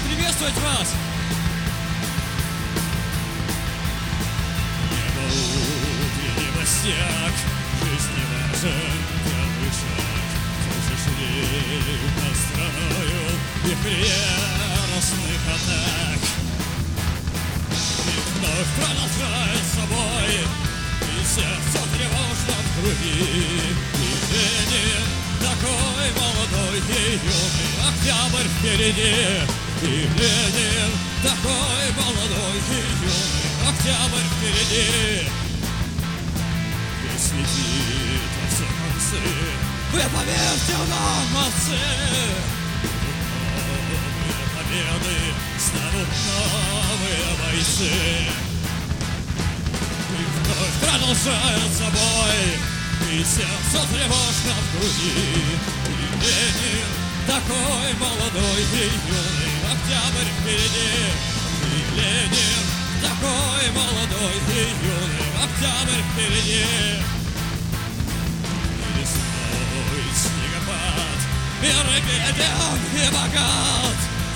приветствовать вас! Небо утренний мостяк, жизни важен первый шаг. Слышишь ли настрою их яростных атак? И вновь продолжается бой, и сердце тревожно в груди. И Ленин такой молодой и юный, октябрь впереди. И Ленин такой молодой и юный, октябрь впереди. И светит во все концы, вы поверьте нам, отцы. Новые победы, станут новые бойцы. И вновь продолжается бой, и сердце тревожно в груди. И Ленин такой молодой и юный, октябрь впереди. И Ленин такой молодой и юный, октябрь впереди. И лесной снегопад, мир беден и богат.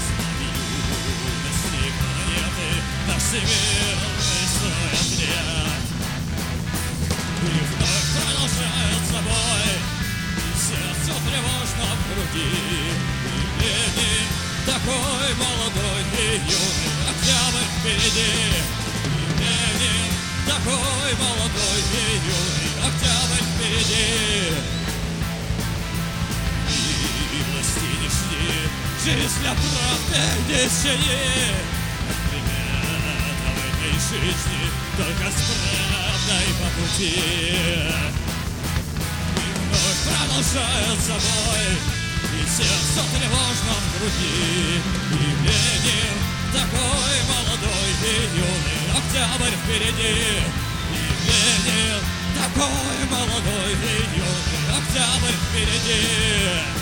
С нами юности планеты наш всемирный строй отряд. И вновь продолжается бой, и сердце тревожно в груди. И Ленин такой молодой и юный, октябрь впереди. И Ленин такой молодой и юный, октябрь впереди. Милости не жди, жизнь для правды не сиди. Ребята в этой жизни только с правдой по пути. И вновь продолжается бой, и сердце тревожно в груди. И Ленин такой молодой и юный, октябрь впереди. И Ленин такой молодой и юный, октябрь впереди.